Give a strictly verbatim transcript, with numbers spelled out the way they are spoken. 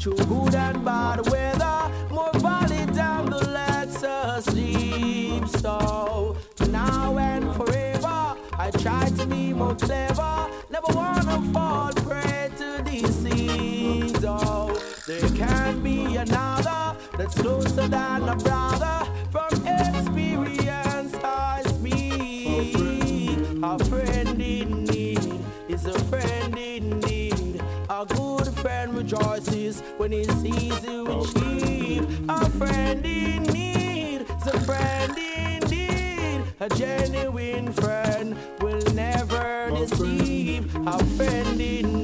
through good and bad weather, more valid than the lets us sleep. So now and forever, I try to be more clever, never wanna fall prey to disease. Oh, there can be another that's closer than a brother. From experience I speak. A friend in need is a friend in need. A good friend rejoices when he sees you achieve. A friend in need is a friend indeed. A genuine friend will never deceive. A friend in need.